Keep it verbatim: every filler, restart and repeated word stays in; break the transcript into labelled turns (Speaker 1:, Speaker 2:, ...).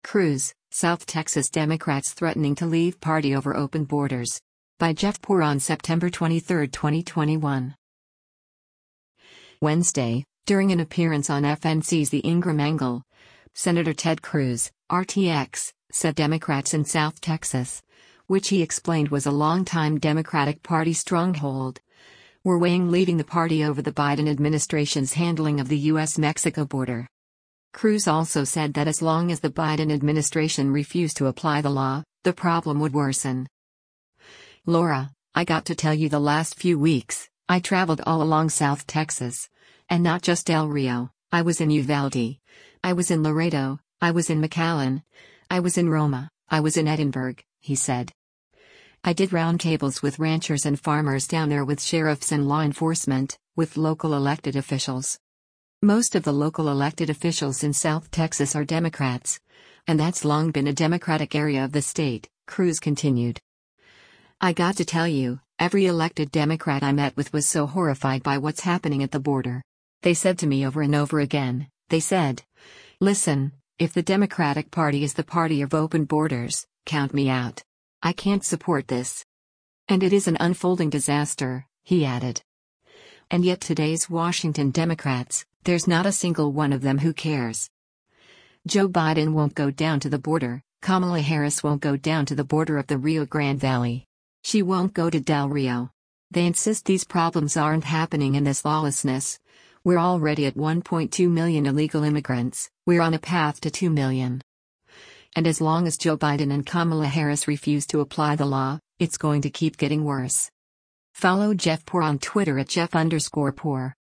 Speaker 1: Cruz, South Texas Democrats threatening to leave party over open borders. By Jeff Poor on September twenty-third, twenty twenty-one. Wednesday, during an appearance on F N C's The Ingram Angle, Senator Ted Cruz, R T X, said Democrats in South Texas, which he explained was a longtime Democratic Party stronghold, were weighing leaving the party over the Biden administration's handling of the U S Mexico border. Cruz also said that as long as the Biden administration refused to apply the law, the problem would worsen. Laura, I got to tell you the last few weeks, I traveled all along South Texas. And not just Del Rio, I was in Uvalde. I was in Laredo, I was in McAllen. I was in Roma, I was in Edinburgh, he said. I did roundtables with ranchers and farmers down there, with sheriffs and law enforcement, with local elected officials. Most of the local elected officials in South Texas are Democrats. And that's long been a Democratic area of the state, Cruz continued. I got to tell you, every elected Democrat I met with was so horrified by what's happening at the border. They said to me over and over again, they said, listen, if the Democratic Party is the party of open borders, count me out. I can't support this. And it is an unfolding disaster, he added. And yet today's Washington Democrats, there's not a single one of them who cares. Joe Biden won't go down to the border, Kamala Harris won't go down to the border of the Rio Grande Valley. She won't go to Del Rio. They insist these problems aren't happening in this lawlessness. We're already at one point two million illegal immigrants, we're on a path to two million. And as long as Joe Biden and Kamala Harris refuse to apply the law, it's going to keep getting worse. Follow Jeff Poor on Twitter at Jeff underscore Poor.